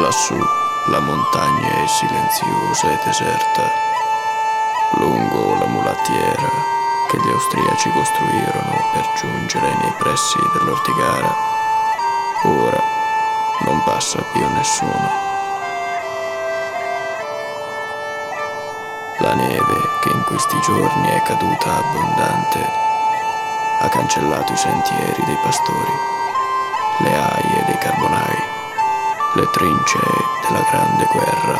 Lassù la montagna è silenziosa e deserta. Lungo la mulattiera che gli austriaci costruirono per giungere nei pressi dell'Ortigara, ora non passa più nessuno. La neve che in questi giorni è caduta abbondante ha cancellato i sentieri dei pastori, le aie dei carbonai, le trincee della Grande Guerra.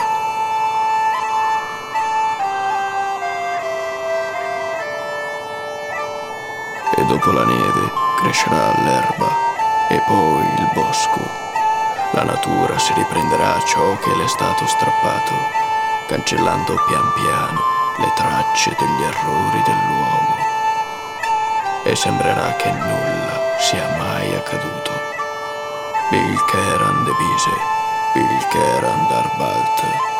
E dopo la neve crescerà l'erba e poi il bosco. La natura si riprenderà ciò che le è stato strappato, cancellando pian piano le tracce degli errori dell'uomo. E sembrerà che nulla sia mai accaduto. Bilkeran devise, Bilkeran darbalt.